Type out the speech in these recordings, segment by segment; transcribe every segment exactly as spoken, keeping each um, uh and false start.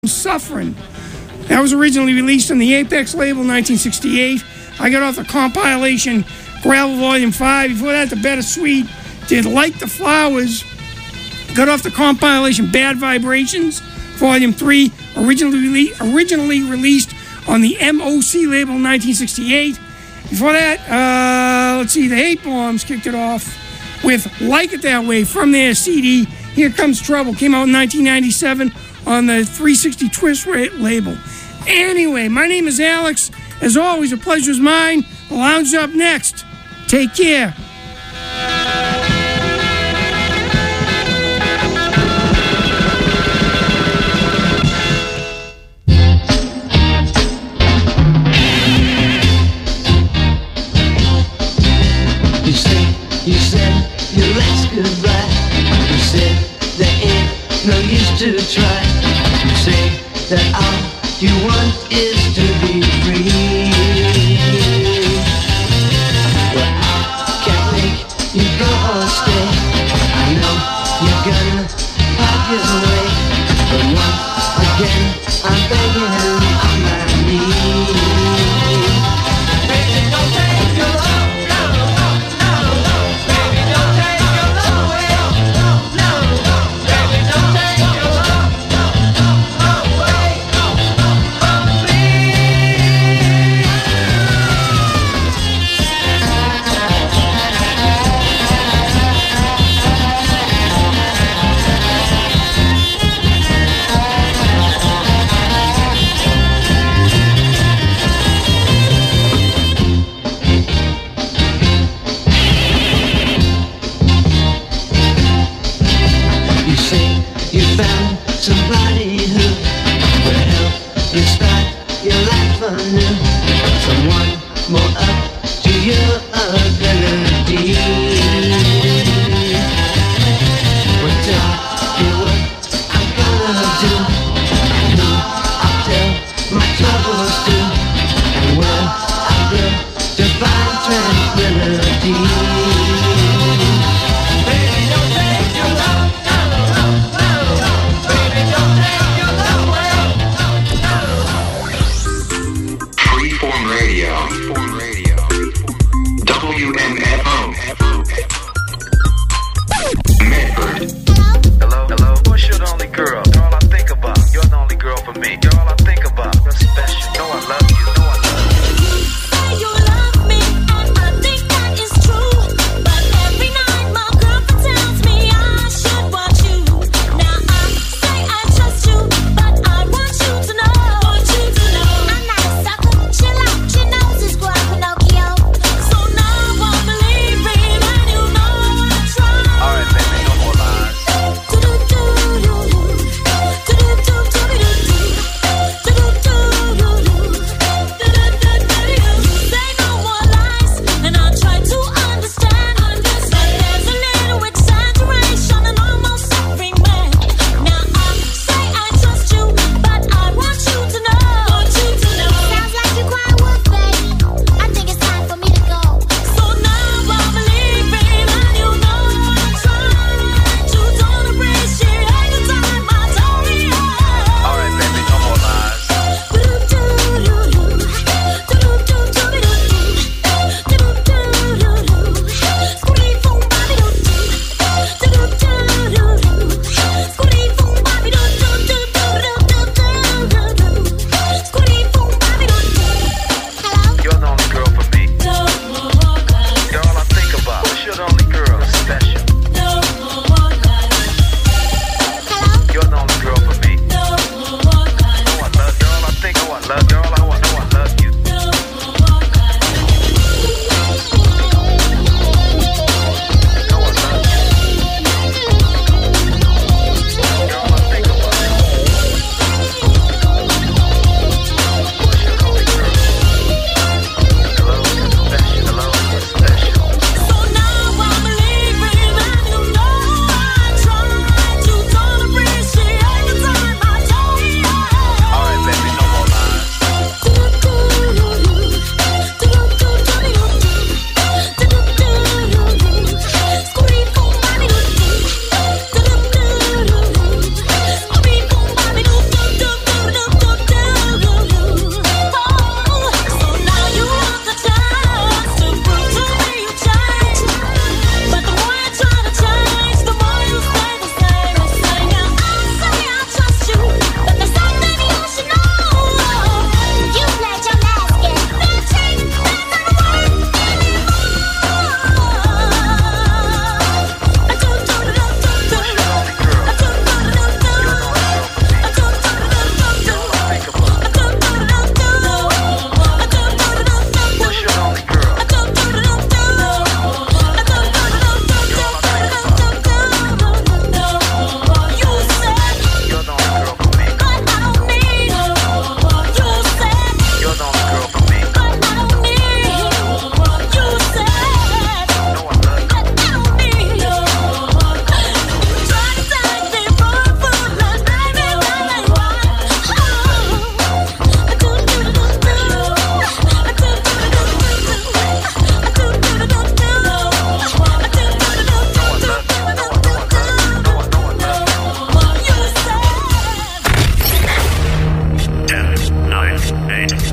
Suffering. That was originally released on the Apex label in nineteen sixty-eight. I got off the compilation Gravel Volume five. Before that, the Better Sweet did Like the Flowers. Got off the compilation Bad Vibrations Volume three, originally, originally released on the M O C label in nineteen sixty-eight. Before that, uh, let's see, the Hate Bombs kicked it off with Like It That Way from their C D Here Comes Trouble. Came out in nineteen ninety-seven on the three sixty Twist label. Anyway, my name is Alex. As always, a pleasure is mine. The lounge up next. Take care. You said, you said your last goodbye. You said there ain't no use to try. You say that all you want is to be free. Well, I can't make you go or stay. I know you're gonna pack your way, but once again I'm begging on my knees. Baby, don't take your love. No, no, no, no. Baby, don't take your love away. No, no, no. Baby, don't take your love. No, no, no away. No, no, from me. You say you found somebody who will help you start your life anew. Someone more up to your ability. Well, tell you what I'm gonna do, and who I'll tell my troubles to, and where I'll go to find tranquility. Baby, don't take your love. No, no, no, no. Baby, don't take your love away. No, no, no. Freeform Radio. Freeform Radio. W M F O. Medford. Hello, hello. What's your only girl? You're all I think about. You're the only girl for me. You're all I think about. You're special. Know I love you. Know I love you. You love me, and I think that is true. But every night my girlfriend tells me I should want you. Now I say I trust you, but I want you to know. Want you to know I'm not a sucker. Chill out, your nose is growing, Pinocchio. So now I believe me, and you know I try. All right, baby, no more lies. Do do do do do do do do do do do.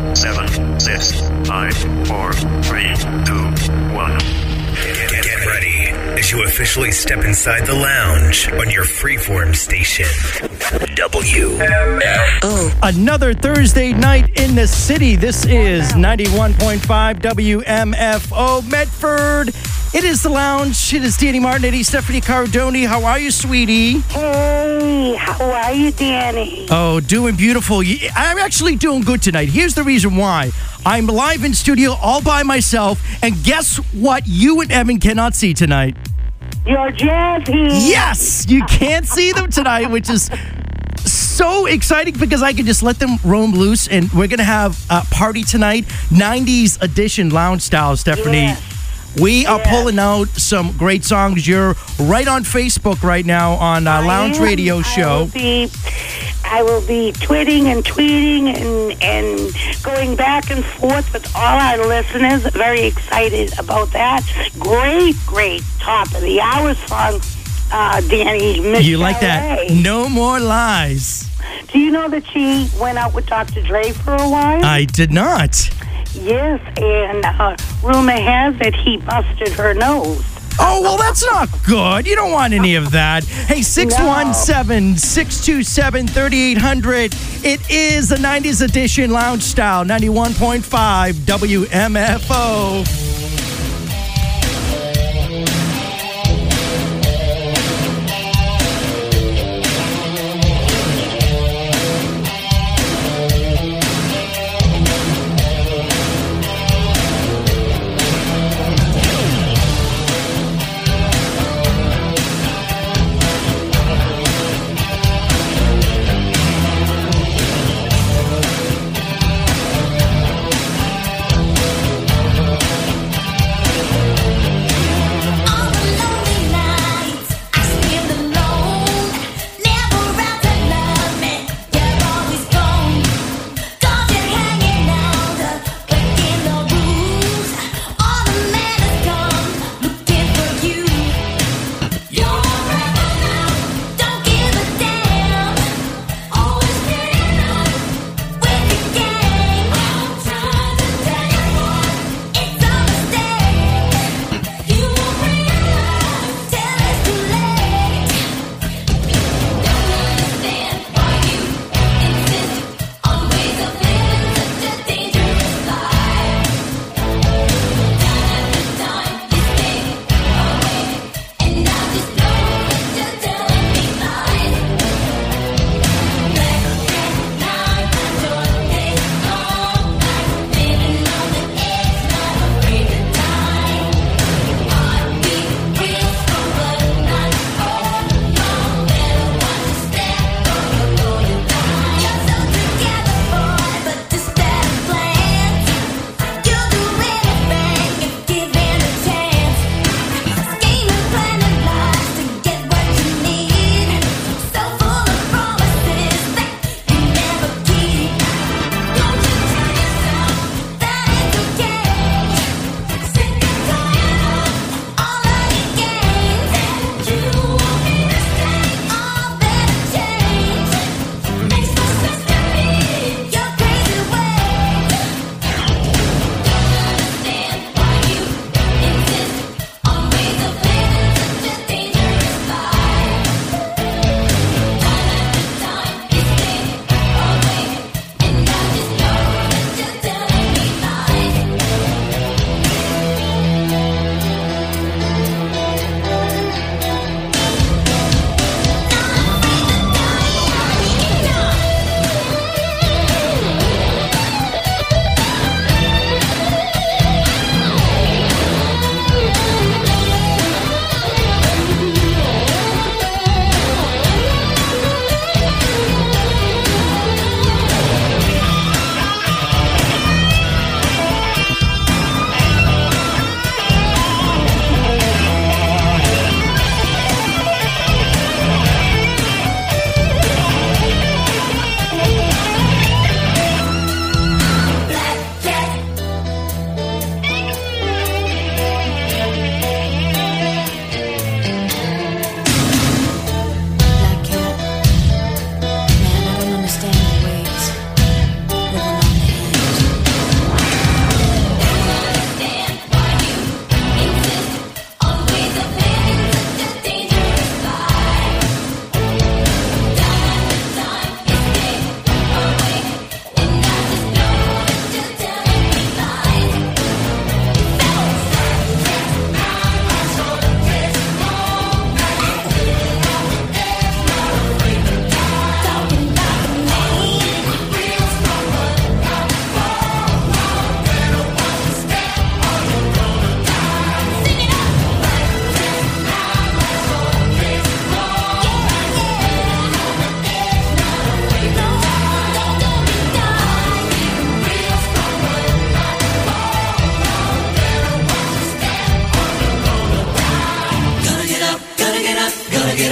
seven, six, five, four, three, two, one. Get, get ready as you officially step inside the lounge on your freeform station. W M Oh. Another Thursday night in the city. This is ninety-one point five W M F O Medford. It is the lounge. It is Danny Martin, Eddie, Stephanie Cardoni. How are you, sweetie? Hey, how are you, Danny? Oh, doing beautiful. Y- I'm actually doing good tonight. Here's the reason why. I'm live in studio all by myself, and guess what you and Evan cannot see tonight? Your jazz hands. Yes! You can't see them tonight, which is so exciting because I can just let them roam loose, and we're going to have a party tonight, nineties edition lounge style, Stephanie. Yes. We are Yes. pulling out some great songs. You're right on Facebook right now on uh, I Lounge am. Radio I will Show. be, I will be tweeting and tweeting and, and going back and forth with all our listeners. Very excited about that. Great, great top of the hour song, uh, Danny. Miss You like that? L A. No More Lies. Do you know that she went out with Doctor Dre for a while? I did not. Yes, and uh, rumor has it he busted her nose. Oh, well, that's not good. You don't want any of that. Hey, six one seven, six two seven, three eight zero zero. It is the nineties edition lounge style, ninety-one point five W M F O.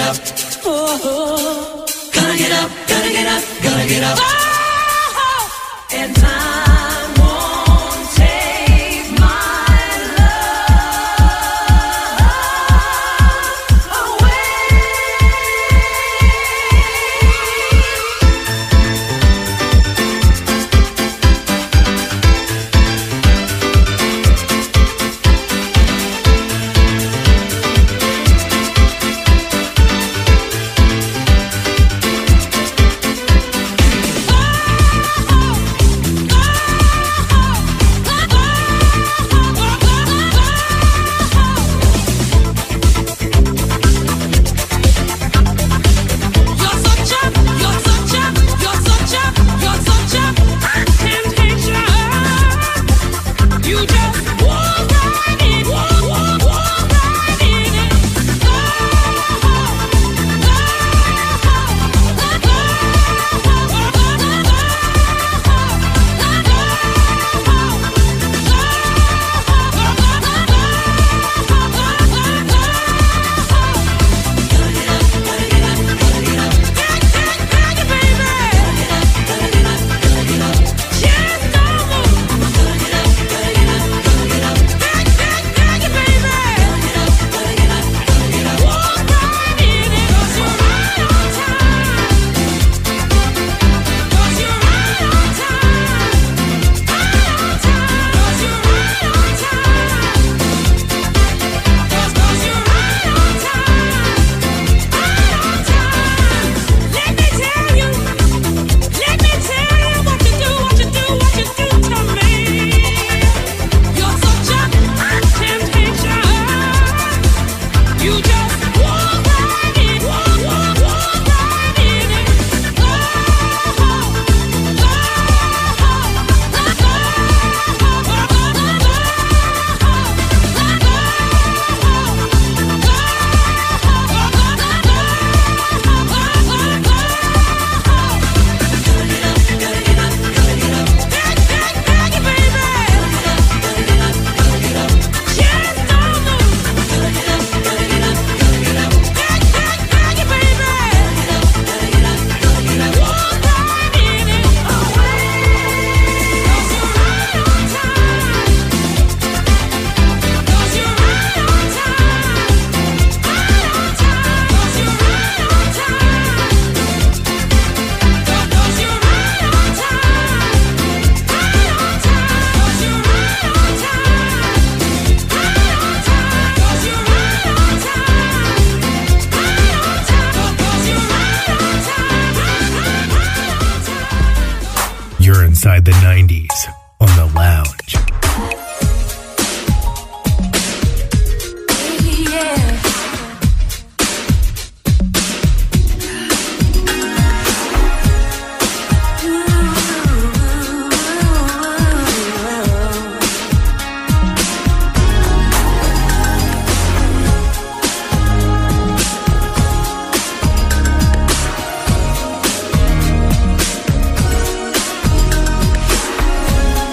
up. Oh, gonna get up, gonna get up, gonna get up. Oh, and time won't take my love away. Inside the nineties on the lounge. Oh,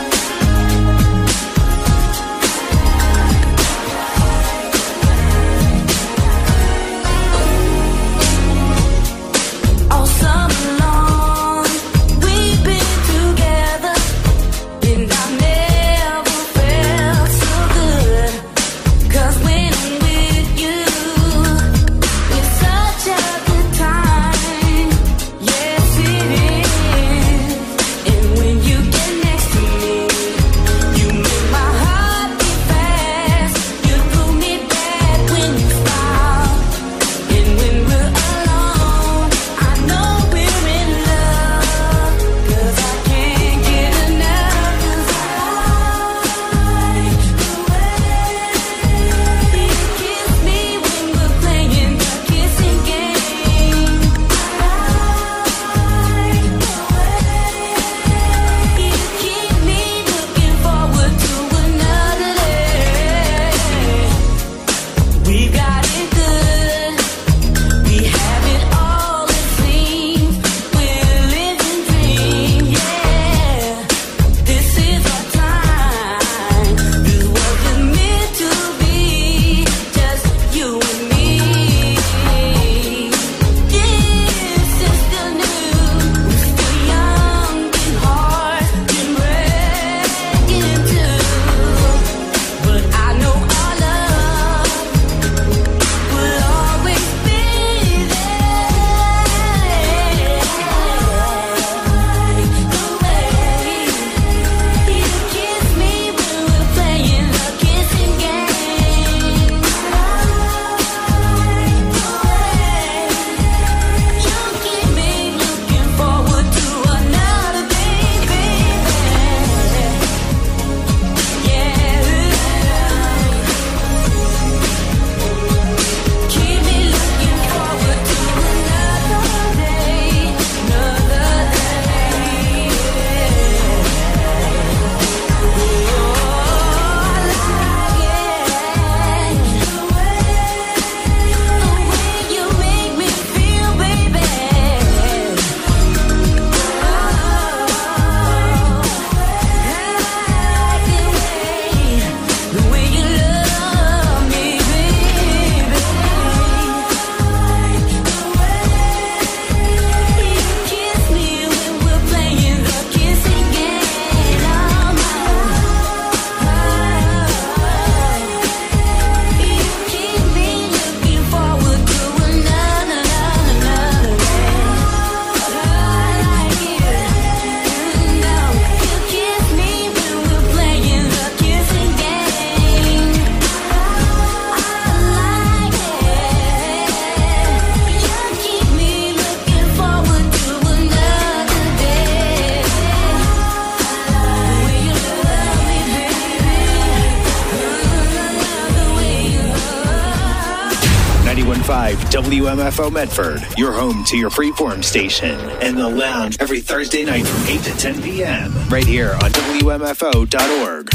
W M F O Medford, your home to your freeform station, and the lounge every Thursday night from eight to ten p.m. right here on W M F O dot org.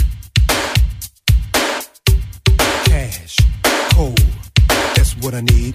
Cash, cold, that's what I need.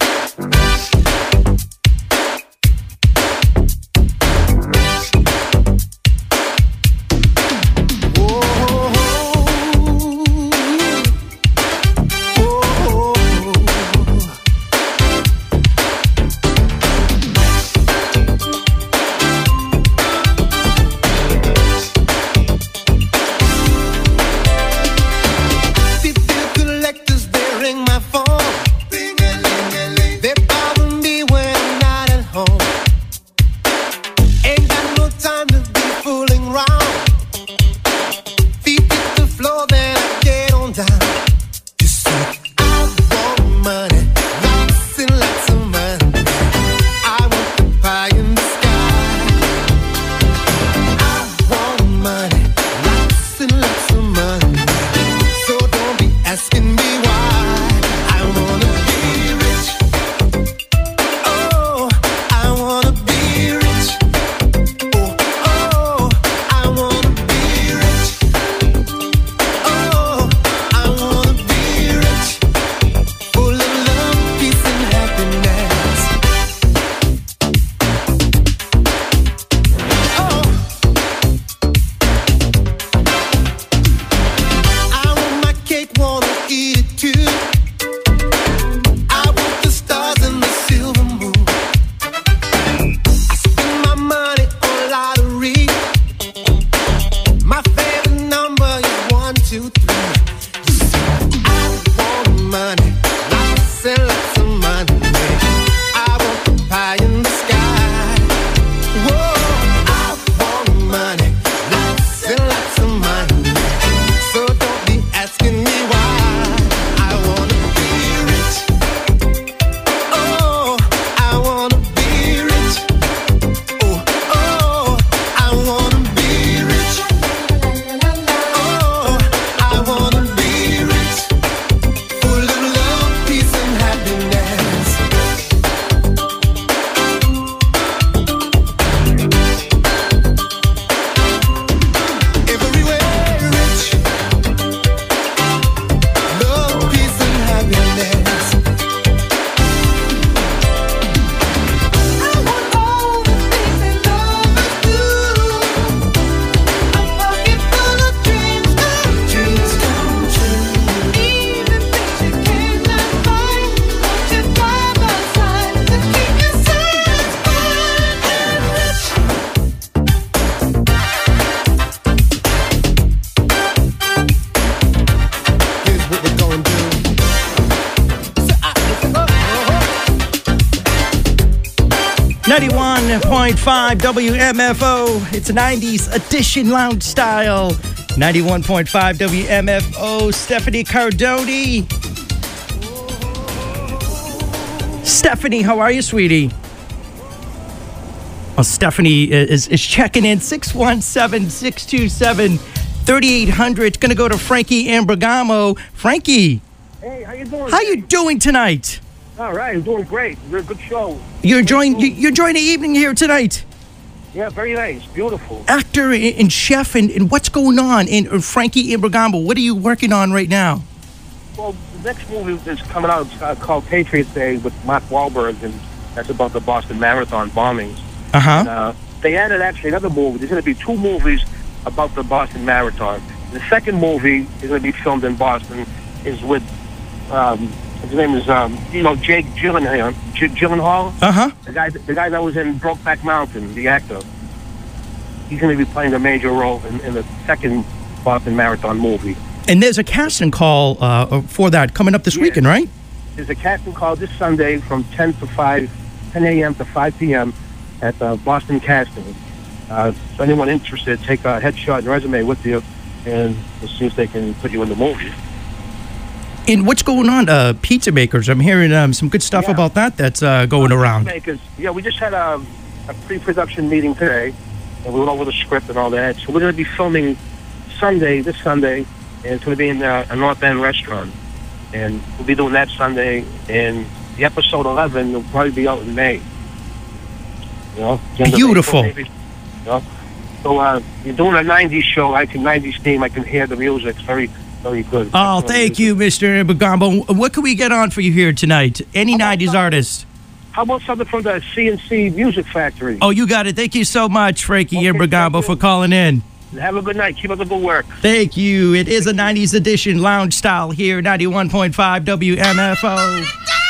ninety-one point five W M F O. It's nineties edition lounge style. ninety-one point five W M F O. Stephanie Cardoni. Stephanie, how are you, sweetie? Well, Stephanie is, is checking in. six one seven, six two seven, three eight hundred. It's going to go to Frankie Ambergamo. Frankie. Hey, how you doing? How you doing tonight? All right, I'm doing great. You're a good show. You're enjoying you, you're enjoying the evening here tonight. Yeah, very nice, beautiful. Actor and, and chef, and, and what's going on in uh, Frankie Ambergamo? What are you working on right now? Well, the next movie that's coming out is uh, called Patriots Day with Mark Wahlberg, and that's about the Boston Marathon bombings. Uh-huh. And, uh They added actually another movie. There's going to be two movies about the Boston Marathon. The second movie is going to be filmed in Boston. Is with um, his name is um, you know Jake Gyllenhaal. J- Gyllenhaal. Uh huh. The guy, the guy that was in Brokeback Mountain, the actor. He's going to be playing a major role in, in the second Boston Marathon movie. And there's a casting call uh, for that coming up this Yeah. weekend, right? There's a casting call this Sunday from ten to five, ten a.m. to five p.m. at uh, Boston Casting. Uh, if anyone interested, take a headshot and resume with you, and we'll see if they can put you in the movie. And what's going on? Uh, pizza makers. I'm hearing um, some good stuff Yeah. about that that's uh, going around. Makers, yeah, we just had a, a pre-production meeting today, and we went over the script and all that. So we're going to be filming Sunday, this Sunday, and it's going to be in uh, a North End restaurant. And we'll be doing that Sunday, and the episode eleven will probably be out in May. You know, the end of Beautiful. April, maybe. You know? So uh, you're doing a nineties show. I can nineties theme. I can hear the music. It's very, very good. Oh, thank you, Mister Bagombo. What can we get on for you here tonight? Any nineties artist? How about something from the C N C Music Factory? Oh, you got it. Thank you so much, Frankie Okay, and Bagombo, thank for you. calling in. Have a good night. Keep up the good work. Thank you. It is a nineties edition lounge style here, ninety-one point five W M F O.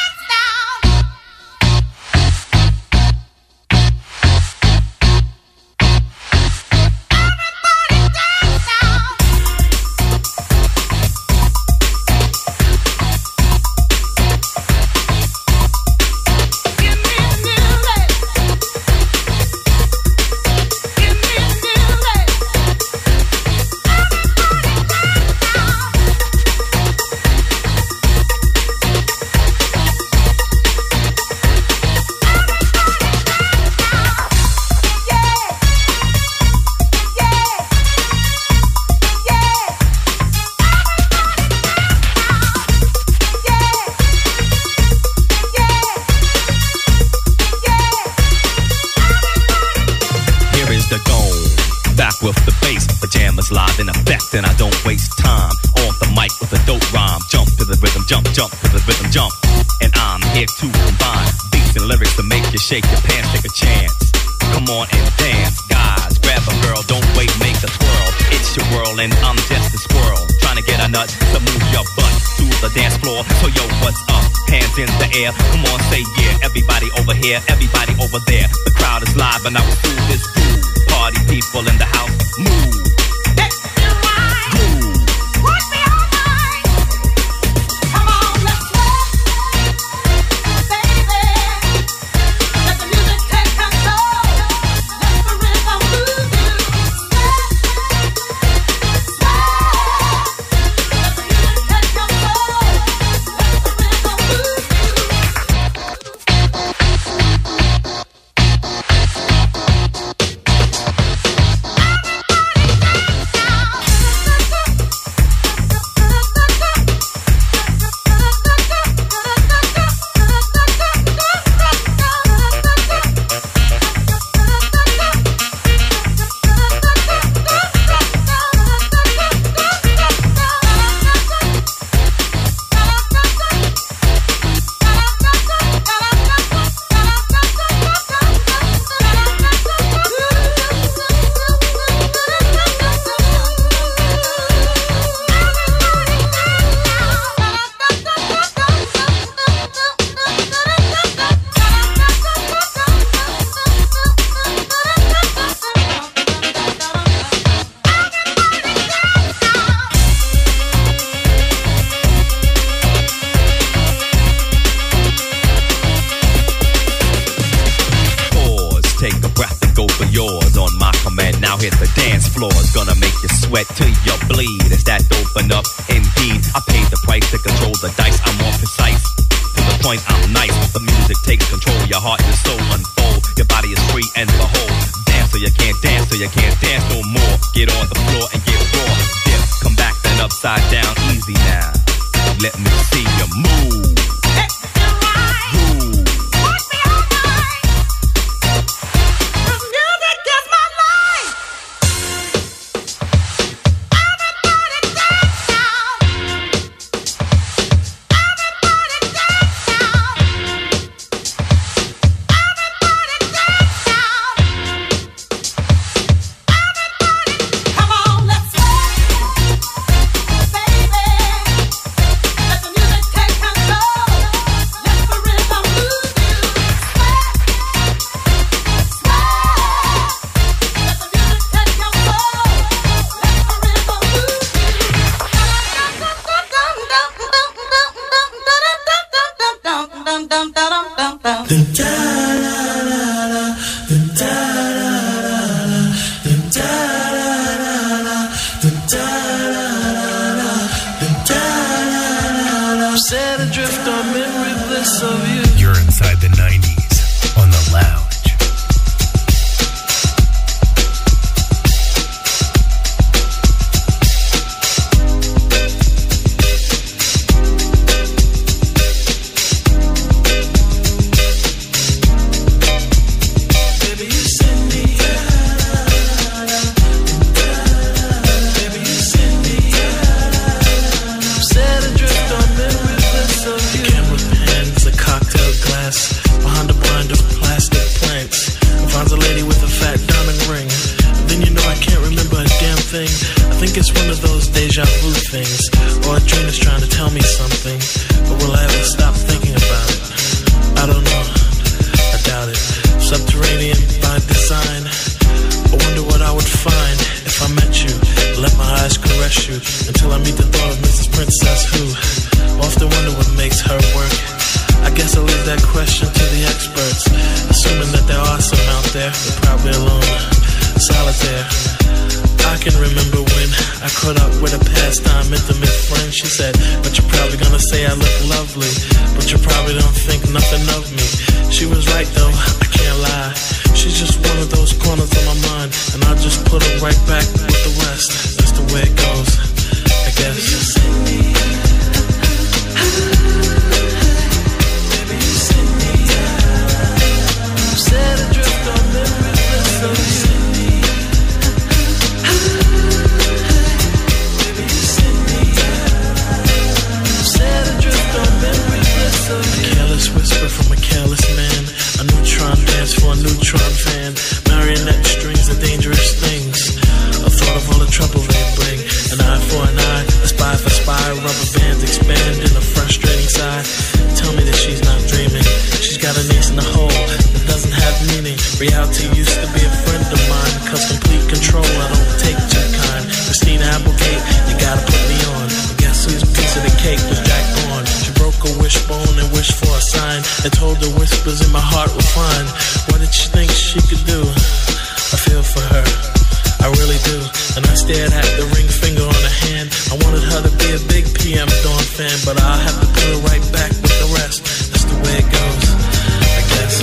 With the bass, pajamas live in effect, and I don't waste time on the mic with a dope rhyme. Jump to the rhythm, jump, jump to the rhythm, jump. And I'm here to combine beats and lyrics to make you shake your pants, take a chance. Come on and dance, guys. Grab a girl, don't wait, make a twirl. It's your world, and I'm just a squirrel trying to get a nut to move your butt to the dance floor. So yo, what's up? Hands in the air, come on, say yeah. Everybody over here, everybody over there. The crowd is live, and I will do this groove. Party people in the house, move. Sweat till you bleed. Is that open up? Indeed, I paid the price to control the dice. I'm more precise. To the point, I'm nice. The music takes control. Your heart and soul unfold. Your body is free and behold. Dance so you can't dance, so you can't dance no more. Get on the floor and get raw. Dip, come back then upside down. Easy now. Let me see you move. You're inside the nineties on the lounge. thing. I think it's one of those deja vu things, or a dream is trying to tell me something. But will I ever stop thinking about it? I don't know. I doubt it. Subterranean by design. I wonder what I would find if I met you. Let my eyes caress you until I meet the thought of Missus Princess, who often wonder what makes her work. I guess I'll leave that question to the experts, assuming that there are some out there, but probably alone, solitaire. I can remember when I caught up with a pastime intimate friend. She said, but you're probably gonna say I look lovely, but you probably don't think nothing of me. She was right though, I can't lie. She's just one of those corners of my mind, and I'll just put her right back with the rest. That's the way it goes, I guess. Set adrift on memory bliss of you. Set adrift on memory bliss of you. A careless whisper from a careless man. A neutron dance for a neutron fan. Marionette strings are dangerous things. A thought of all the trouble they bring. An eye for an eye, a spy for spy. Rubber bands expand in a frustrating sigh. Tell me that she's not dreaming. She's got an ace in the hole that doesn't have meaning. Reality used to be a friend of mine, cause complete control I don't take too kind. Christina Applegate, you gotta put me on. But guess whose piece of the cake was Jack Bourne? She broke a wishbone and wished for a sign, and told the whispers in my heart were fine. What did she think she could do? I feel for her, I really do. And I stared at the ring finger on her hand. I wanted her to be a big P M Dawn fan, but I'll have to put her right back with the rest. That's the way it goes, I guess.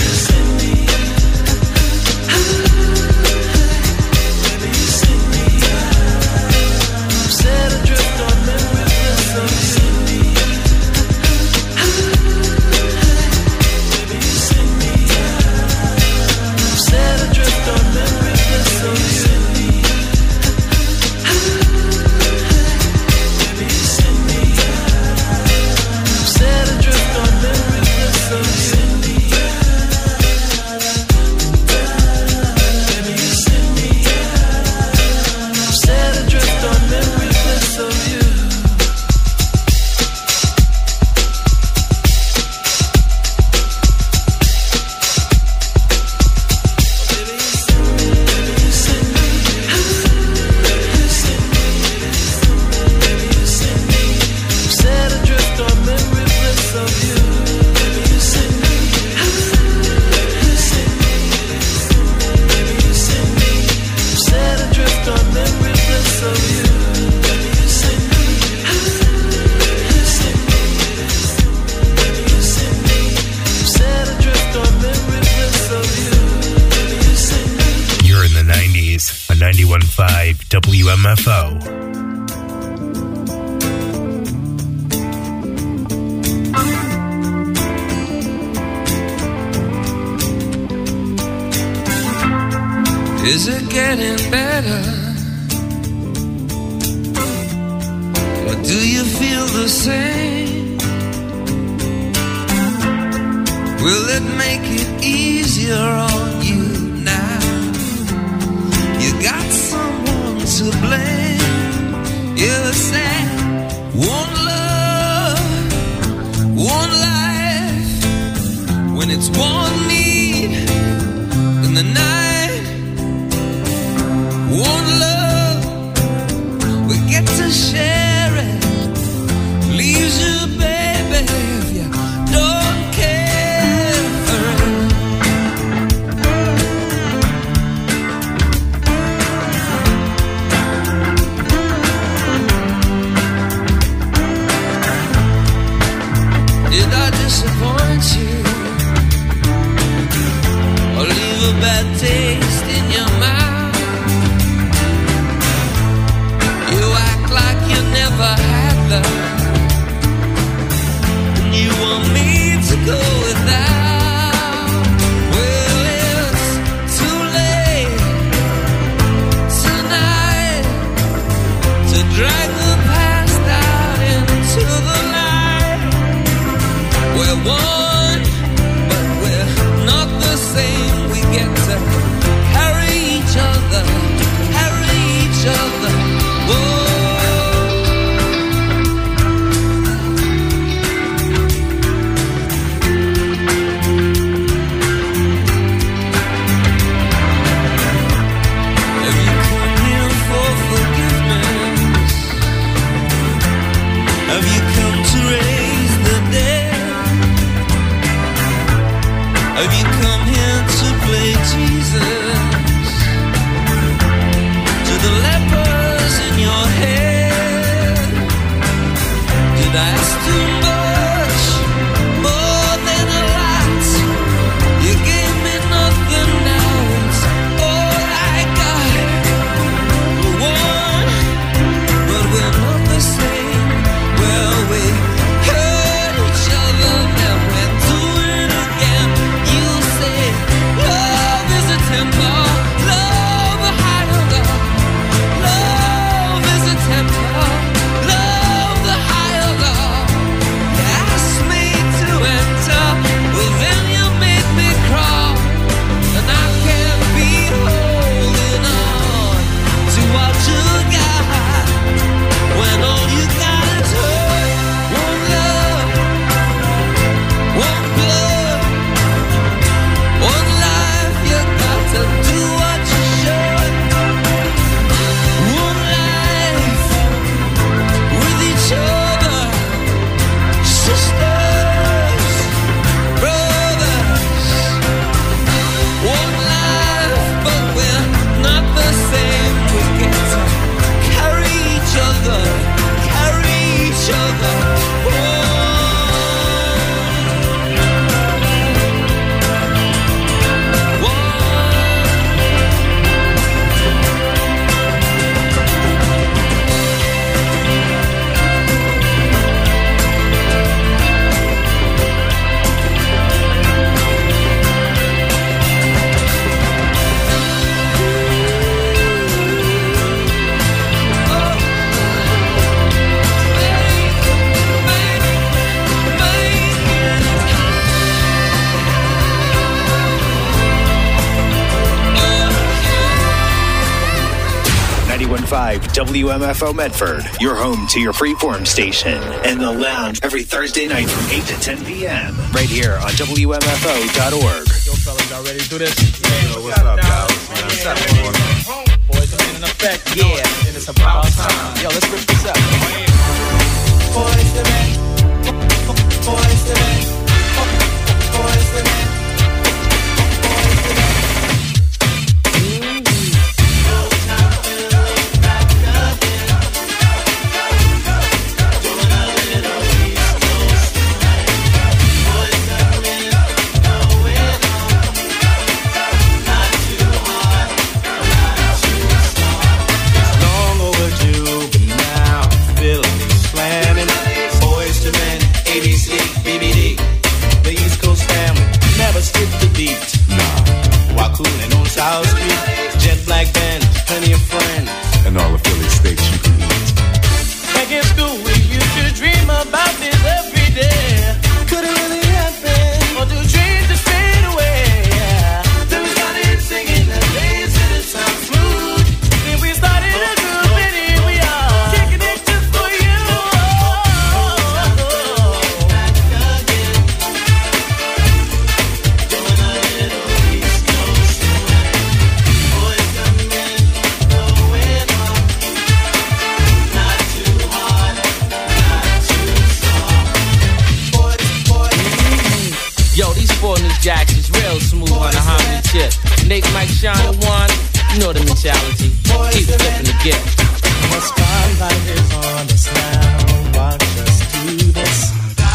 Set adrift on memory bliss of you. Set adrift on memory bliss of you. Set adrift on memory bliss of you. Set adrift on memory bliss of you. Set adrift on memory bliss of you. Set adrift on memory bliss of you. Set adrift on memory bliss of you. You're in the nineties on ninety-one point five W M F O. Is it getting better? Or do you feel the same? Will it make it easier on you now? You got someone to blame. You say, one love, one life. When it's one need in the night. One love, we get to share it. Leaves you, baby, if you don't care for it. Did I disappoint you? Or leave a bad taste in your mouth? Like you never had love, and you want me to go without. Well, it's too late tonight to drag the past out into the light. We're one, but we're not the same. We get to carry each other, carry each other. point five W M F O Medford, your home to your freeform station, and the lounge every Thursday night from eight to ten p.m. right here on W M F O dot org. Yo, fellas, y'all ready to do this? Yeah, yo, what's up, guys? What's up, boys? I'm in effect. Yeah, and it's about time. Yo, let's rip this up. Boys to men. Boys to men. Boys to men. South Street, jet black band, plenty of friends, and all the Philly steaks you can eat. Back in school, we used to dream about this every day. Could it really happen? Or do dreams just fade away? Yeah. Then we started singing the days and it sounds smooth. Then we started a group and here we are, kicking it just for you. Back again, doing a little East Coast. Boys come in, going on. Not too hard, not too soft. Boys, boys. Yo, these four new jacks is real smooth on the harmony tip. Nate, Mike, Sean, and Juan, you know the mentality. Keep flipping the gift. The spotlight is on us now. Watch us do this.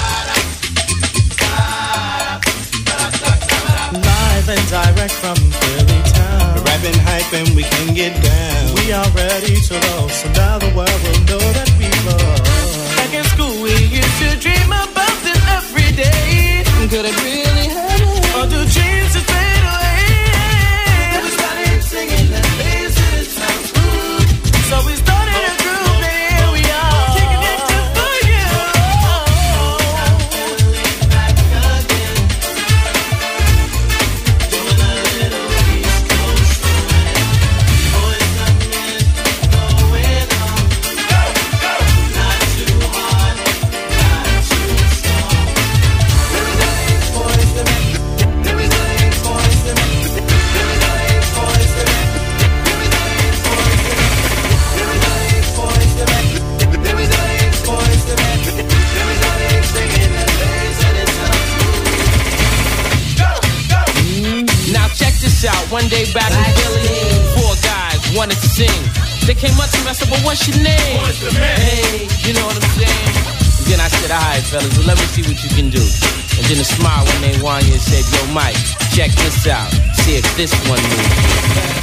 Live and direct from Philly town. We're rapping hype and we can get down. We are ready to roll, so now the world will know that we roll. Back in school, we used to dream about this every day. Could it really happen? Or do dreams just fade away? Then we started singing that bass and it sounds good. So we started a group and here we are, kicking it just for you. Back again, doing a little East Coast. Boys come in, going on. Not too hard, not too soft. Boys to men, there is no age boys to men. There is no age boys to men. There is no age boys to men. There is no age boys to men. There is no age boys to men. There is no age singing and bass and it sounds good. Go, go. Now check this out. One day back in Philly, four guys wanted to sing. They came up to me, I said, "But what's your name?" Hey, you know what I'm saying? And then I said, "All right, fellas, well, let me see what you can do." And then a smile when they won you and said, "Yo, Mike, check this out. See if this one moves."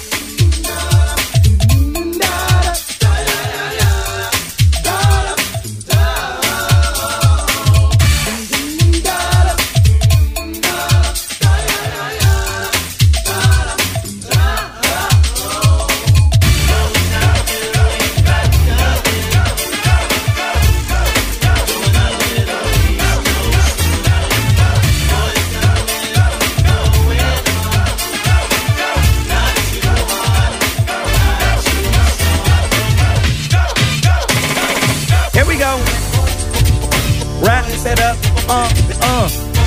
Here we go. Wrap it up. Uh, uh.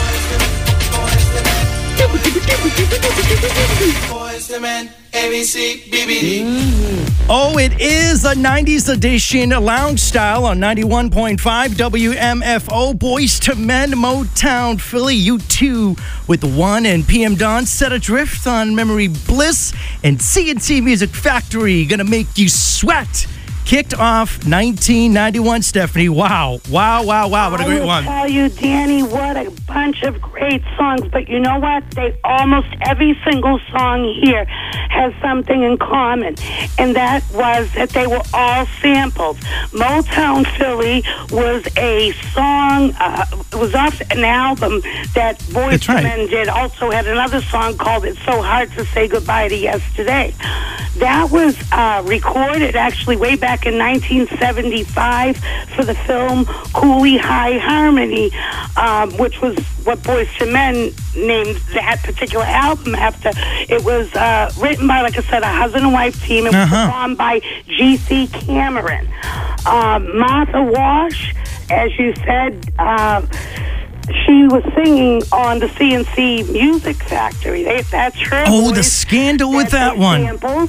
Boys to men, A B C, B B D. Oh, it is a nineties edition lounge style on ninety-one point five W M F O. Boys to Men, Motown, Philly. You two with one and P M Dawn set adrift on Memory Bliss and C and C Music Factory. Gonna make you sweat. Kicked off nineteen ninety-one, Stephanie. Wow, wow, wow, wow. What a great I will one. tell you, Danny, what a bunch of great songs. But you know what? They almost every single song here has something in common, and that was that they were all samples. Motown Philly was a song. Uh, it was off an album that Boyz That's II right. Men did. Also had another song called "It's So Hard to Say Goodbye to Yesterday." that was uh, recorded actually way back in nineteen seventy-five for the film Cooley High Harmony, um, which was what Boyz two Men named that particular album after. It was uh, written by, like I said, a husband and wife team, and was Uh-huh. performed by G C Cameron. Um, Martha Wash, as you said, uh, she was singing on the C N C Music Factory. They, that's her Oh, the voice scandal with that they one. sampled.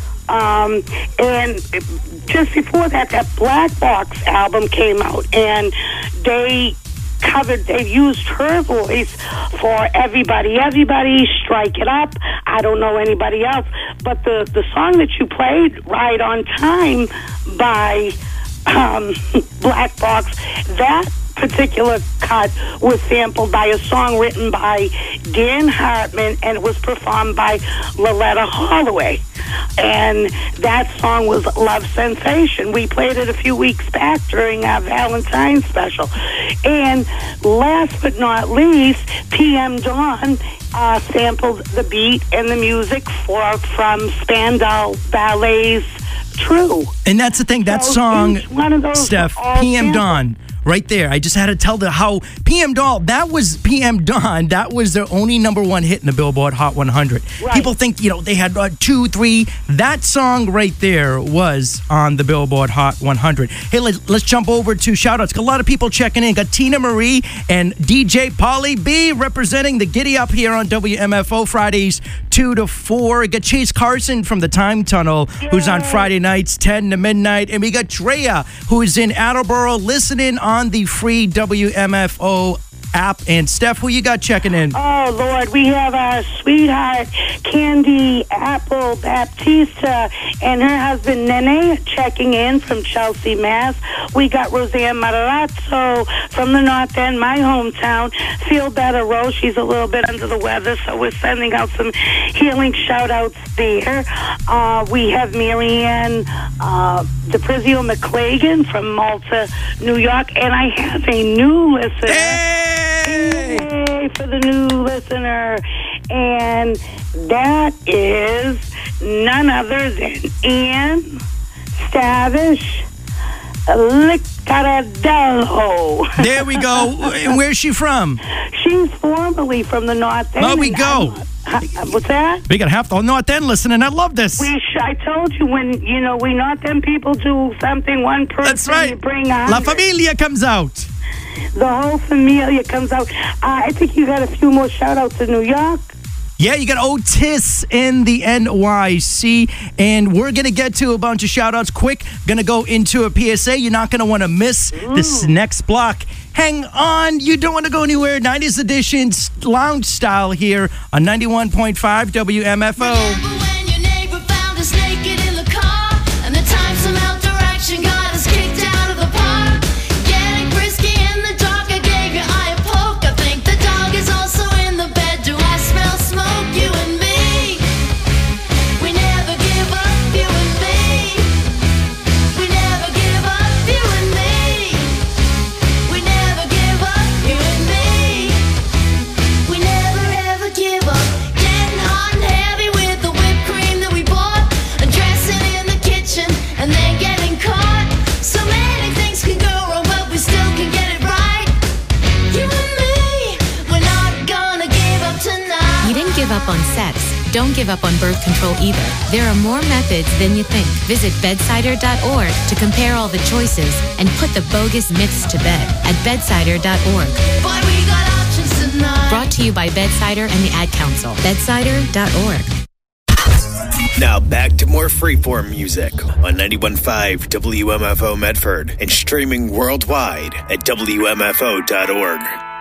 Um, and just before that, that Black Box album came out, and they covered, they used her voice for Everybody, Everybody, Strike It Up. I don't know anybody else. But the, the song that you played, Right on Time, by um, Black Box, that particular cut was sampled by a song written by Dan Hartman, and it was performed by Loletta Holloway. And that song was Love Sensation. We played it a few weeks back during our Valentine's special. And last but not least, P M Dawn uh, sampled the beat and the music for from Spandau Ballet's True. And that's the thing, that So song, each one of those Steph, are all P M sampled. Dawn, right there. I just had to tell the how P M Dawn, that was P M Dawn, that was their only number one hit in the Billboard Hot one hundred. Right. People think, you know, they had uh, two, three. That song right there was on the Billboard Hot one hundred. Hey, let, let's jump over to shout-outs. Got a lot of people checking in. Got Tina Marie and D J Polly B representing the Giddy Up here on W M F O Fridays two to four. Got Chase Carson from the Time Tunnel, who's on Friday nights ten to midnight. And we got Drea, who is in Attleboro, listening on the free W M F O app. And Steph, who you got checking in? Oh, Lord, we have our sweetheart, Candy Apple Baptista, and her husband, Nene, checking in from Chelsea, Mass. We got Roseanne Matarazzo from the North End, my hometown. Feel better, Rose. She's a little bit under the weather, so we're sending out some healing shout-outs there. Uh, we have Marianne uh, DePrizio McClagan from Malta, New York, and I have a new listener. Yay for the new listener. And that is none other than Ann Stavish Licaradello. There we go. And where's she from? She's formerly from the North End. There we go. Uh, what's that? We got half the North End listening. I love this. We sh- I told you, when, you know, we North End people do something, one person, That's right. you bring a La hundred. Familia comes out. The whole familia comes out. Uh, I think you got a few more shout-outs in New York. Yeah, you got Otis in the N Y C, and we're going to get to a bunch of shout-outs quick. Going to go into a P S A. You're not going to want to miss this next block. Hang on. You don't want to go anywhere. nineties edition lounge style here on ninety-one point five W M F O. When your neighbor found us naked in the car, and the time some outdoor action got us kicked out of the park. Getting frisky in the dark, I gave your eye a poke. I think the dog is also in the bed. Do I smell smoke? You and me. We never give up, you and me. We never give up, you and me. We never give up, you and me. We never ever give up. Getting hot and heavy with the whipped cream that we bought, and dressing in the kitchen and then getting caught. So many things can go wrong, but we still can get it right. You and me, we're not gonna give up tonight. You didn't give up on sex. Don't give up on birth control either. There are more methods than you think. Visit bedsider dot org to compare all the choices and put the bogus myths to bed at bedsider dot org. Boy, we got options tonight. Brought to you by Bedsider and the Ad Council. bedsider dot org. Now back to more freeform music on ninety-one point five W M F O Medford and streaming worldwide at W M F O dot org.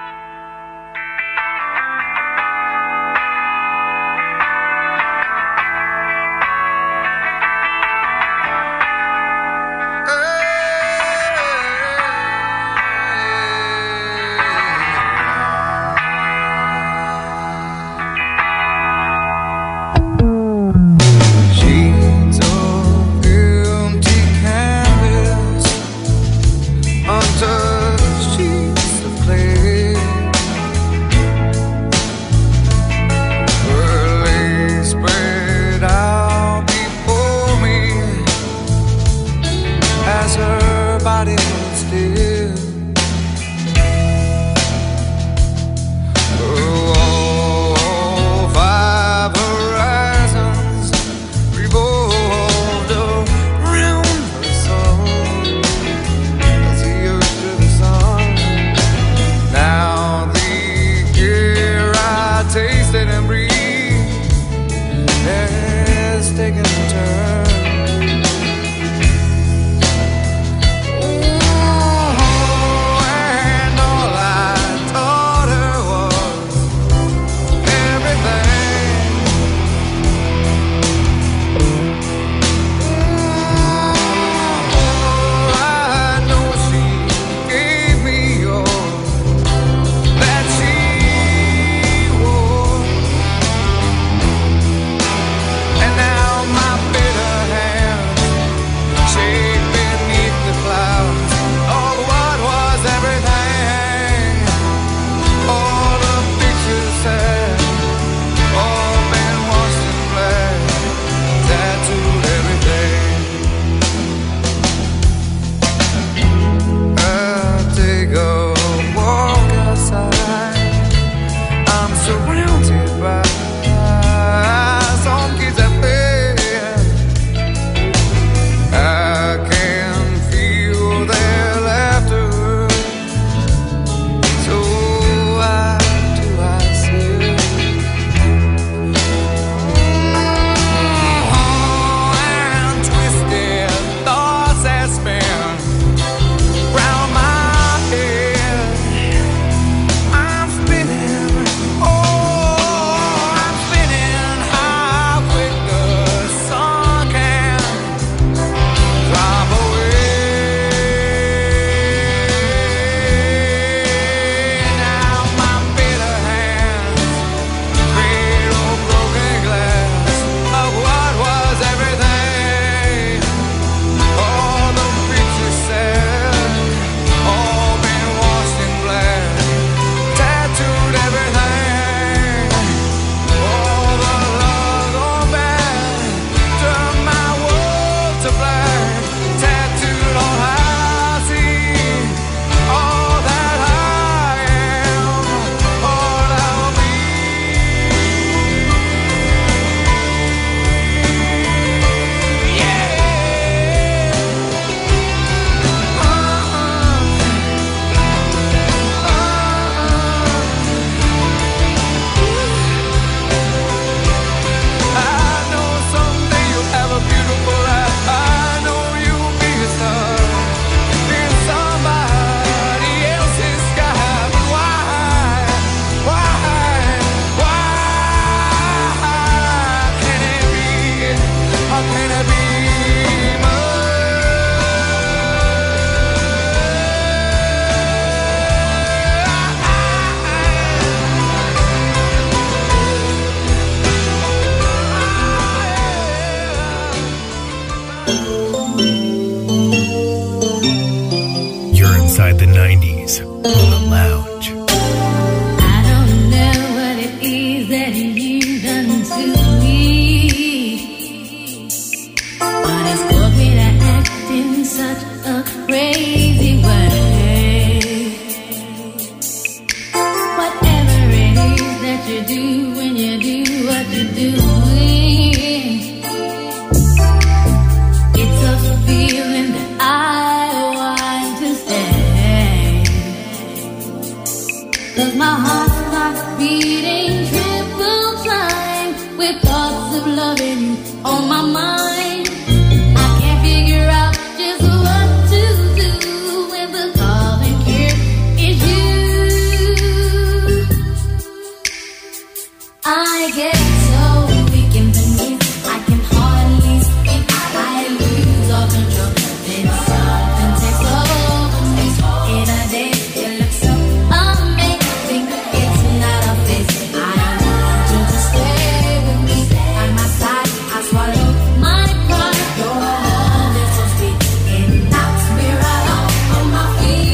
Sheets of empty canvas, untouched sheets of clay. crazy way. Whatever it is that you do when you do what you do, it's a feeling that I want to stay. 'Cause my heart starts beating triple time with thoughts of loving you on my mind. I can't figure out just what to do when the calling here is you. I get so weak in the knees, I can hardly speak. I lose all control. Then something takes over me. In a day, you look so amazing. It's not a face. I want you to stay with me. By my side, I swallow my pride. Your love is so sweet. It knocks me right off of my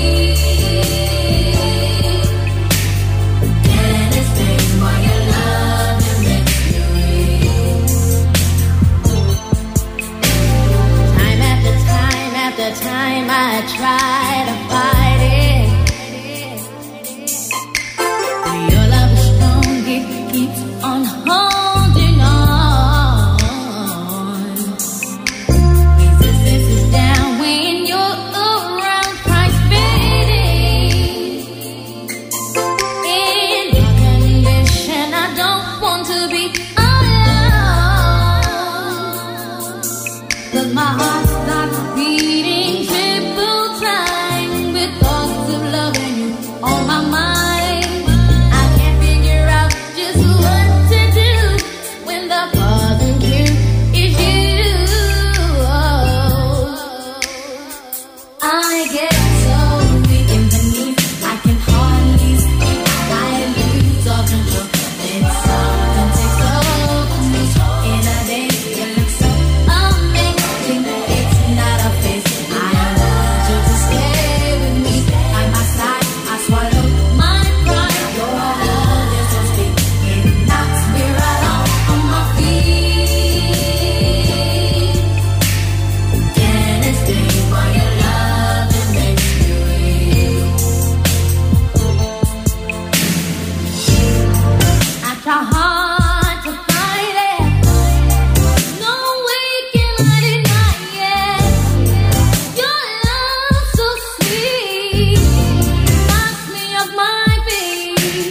feet. Can't explain why your love is makes me weak. Time after time after time, I try to fight it. But your love is strong, it keeps on holding on. Resistance is down when you're around, price fading. In your condition, I don't want to be alone. 'Cause my heart starts beating triple time with thoughts of loving you on my mind. I can't figure out just what to do when the bother here is you. I get so weak in the knees, I can hardly speak. I lose all control. Then something takes over me. In a day, you look so amazing. It's not a face. I want you to stay with me. By my side, I swallow my pride. Your love is so sweet. It knocks me right off of my feet. Can't explain why your love it makes me weak. I try hard to fight it. No way can I deny it. Your love so sweet knocks me off my feet.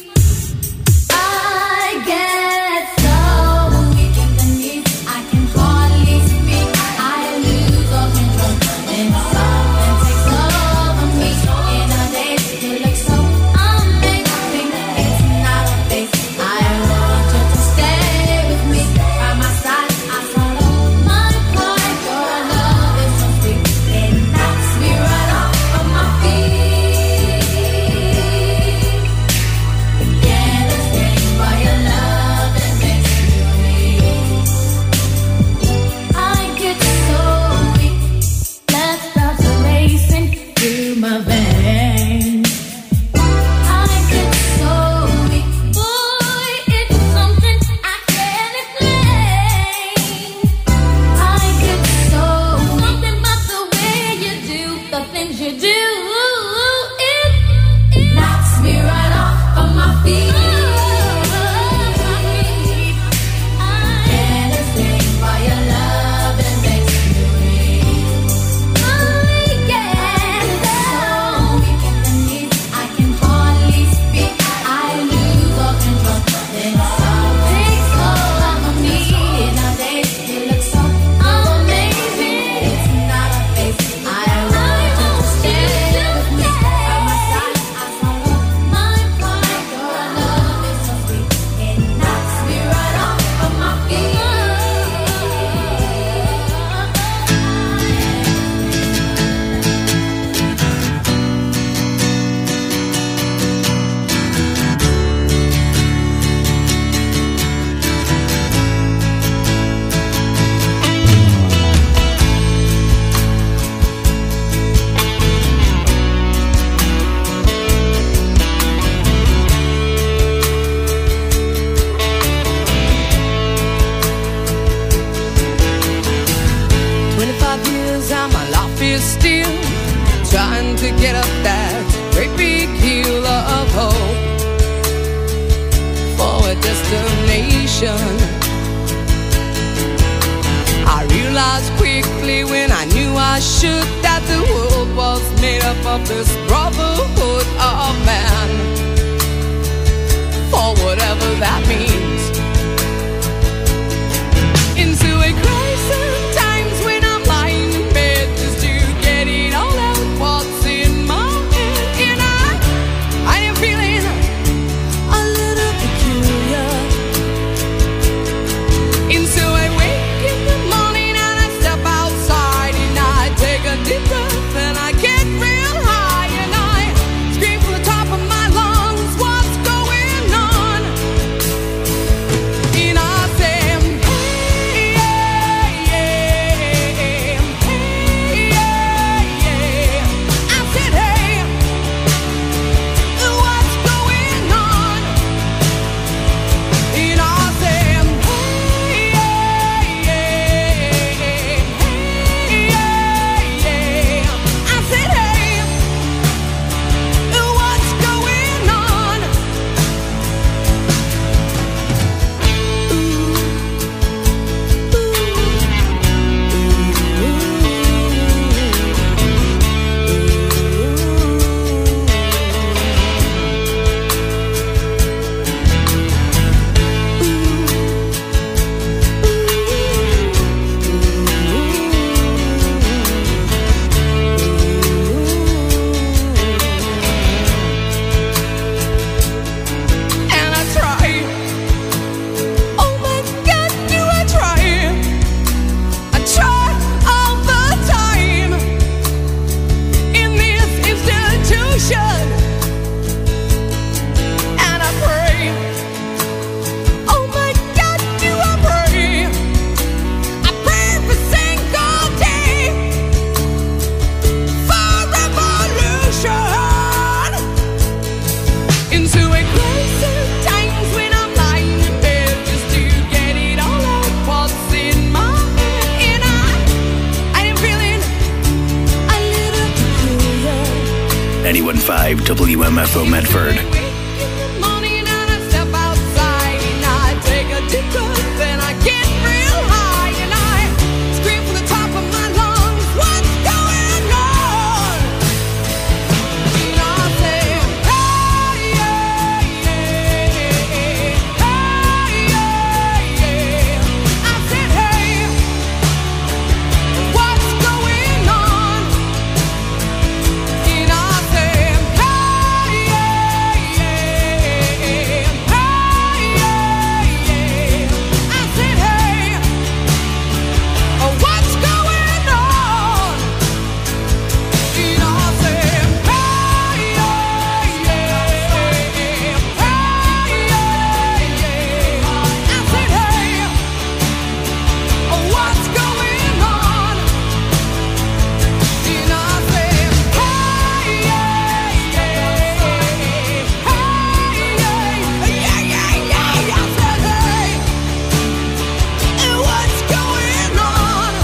I get so weak in the knees, I can hardly speak. I lose all control. Then something takes over me. In a day, you look so amazing. It's not a face. I want you to stay with me. By my side, I swallow my pride. Your love is so sweet. It knocks me right off of my feet. Can't explain why your love it makes me weak. I get so weak, blood starts racing through my veins. I get so weak, boy, it's something I can't explain. I get so something about the way you do the things you do. It, it knocks me right off of my feet. Can't explain why your love it makes me weak. I get so weak in the knees, I can hardly speak. I lose all control. Then something takes over me. In a day, you look so amazing. It's not a face. I want you to stay with me. By my side, I swallow my pride. Your love is so sweet. It knocks me right off of my feet. twenty-five years and my life is still trying to get up that great big hill of hope for a destination. I realized quickly when I knew I should that the world was made up of this brotherhood of man, for whatever that means. Into a crisis times when I'm lying in bed just to get it all out what's in my head. And I, I am feeling a little peculiar. And so I wake in the morning and I step outside and I take a deep breath and I get real high and I scream from the top of my lungs, what's going on? And I say, hey, yeah, yeah, hey, yeah, yeah. I said, hey, what's going on? And I said, hey, yeah, yeah, hey, yeah, yeah. I said, hey, what's going on? And I try. Oh my God, do I try? I try all the time in this institution. And I pray. Oh my God, do I pray? I pray every single day for revolution. Into a crisis times when I'm lying in bed just to get it all out what's in my head. And I, I am feeling a little peculiar. ninety-one point five W M F O Medford. Morning and I step outside and I take a deep breath and I get real high and I scream from the top of my lungs, what's going on? And I say, hey, yeah, yeah, hey, yeah, yeah. I said, hey, what's going on? And I say, hey, yeah, yeah, hey, yeah, yeah. I said, hey, what's going on? And I said, hey, yeah, yeah, hey, yeah, yeah. I said, hey, what's going on? And I said, hey, yeah, yeah, hey, yeah, yeah, yeah. I said, hey, what's going on?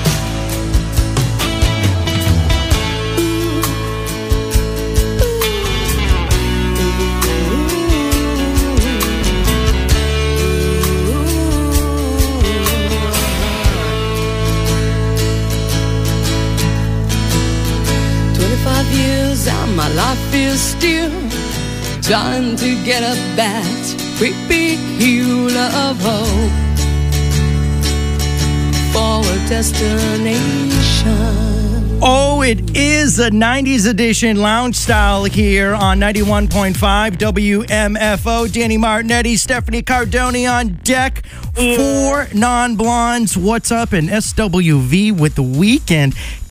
Twenty-five years and my life is still trying to get up that great big hill of hope for a destination. Oh, it is a nineties edition lounge style here on ninety-one point five W M F O. Danny Martinetti, Stephanie Cardoni on deck. Four non-blondes. What's up in S W V with the weekend?